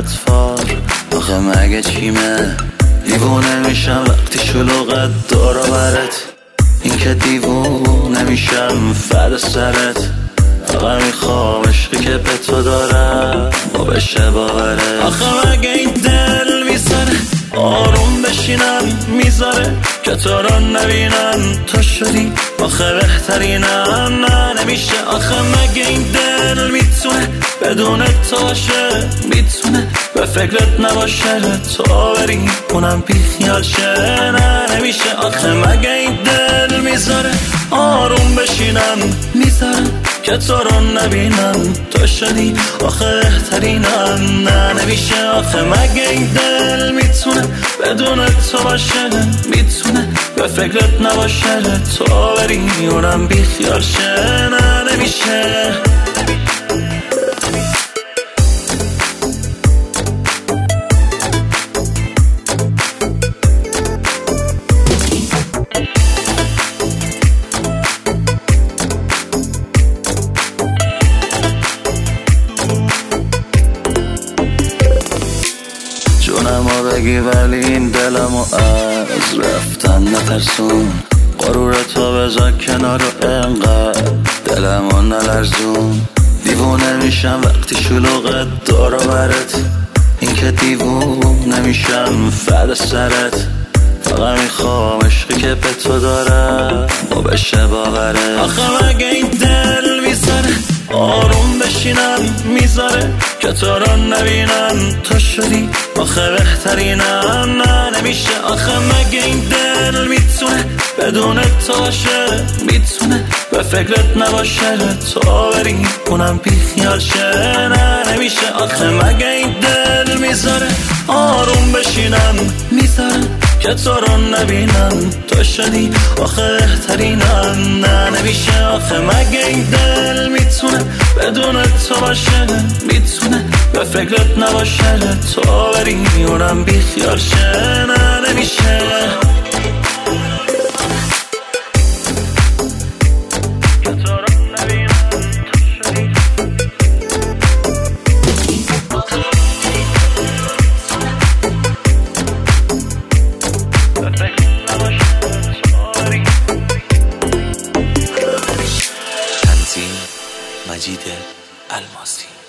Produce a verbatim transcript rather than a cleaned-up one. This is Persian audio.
اطفال. آخه مگه چیمه دیوونه میشم وقتی شلوغت دور و برت. این که دیوونه میشم فد سرت. فقط میخوام عشقی که به تو دارم و بشه باورت. آخه مگه این دل میذاره آروم بشینم میذاره که تو رو نبینم تو شدی آخه بهترینم. نه نمیشه. آخه مگه این دل میتونه بدون تو باشه؟ میتونه به فکرت نباشه تو بری اونم بی خیال شه؟ نه نمیشه. آخه مگه این دل میذاره آروم بشینم میذاره که تو رو نبینم تو شدی آخه بهترینم. نه نمیشه. آخه مگه این دل میتونه بدون تو باشه؟ میتونه به فکرت نباشه تو بری اونم بی خیال شه؟ نه نمیشه. جونمو بگی ولی این دلمو از رفتن نترسون. غرور تو بذار کنار و انقدر دلمو نلرزون. دیوونه میشم وقتی شلوغت دور و برت. این که دیوونه میشم فد سرت. فقط میخوام عشقی که به تو دارم و بشه باورت. آخه مگه این دل میذاره آروم بشینم میذاره که تو رو نبینم تو شدی آخه بهترینم. نه نمیشه. آخه مگه این دل میتونه بدون تو باشه؟ میتونه به فکرت نباشه تو بری اونم بی خیال شه؟ نه نمیشه. آخه مگه این دل میذاره آروم بشینم میذاره که تو رو نبینم تو شدی آخه بهترینم. نه نمیشه. آخه مگه این دل میتونه بدون تو باشه؟ میتونه به فکرت نباشه تو بری اونم بی خیال شه؟ نه نمیشه. مجید الماسی.